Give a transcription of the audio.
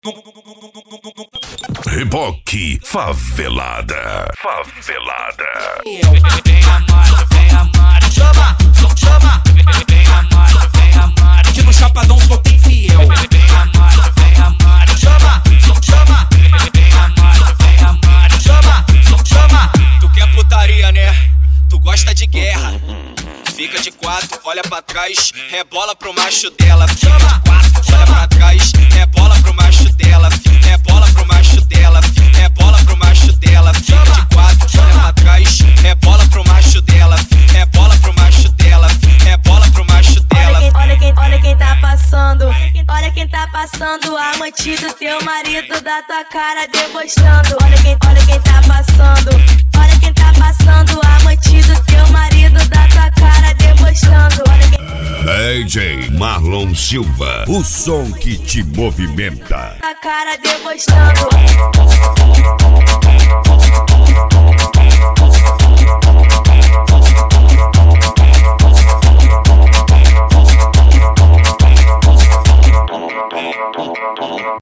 Reboque Favelada. Vem amado, chama, vem amado, que no Chapadão só tem fiel. Vem amado, chama, vem amado, chama. Tu quer putaria, né? Tu gosta de guerra. Fica de quatro, olha pra trás, rebola pro macho dela. Fica de quatro, olha pra trás, rebola pro macho dela. Rebola pro macho dela, rebola pro macho dela. Fica de quatro, olha pra trás, rebola pro macho dela. Rebola pro macho dela, rebola pro macho dela. Olha quem tá passando, olha quem tá passando. Amante do teu marido da tua cara debochando. Olha quem tá passando, olha quem tá passando. Amante do teu marido da tua cara debochando. DJ Marlon Silva, o som que te movimenta. A cara debochando.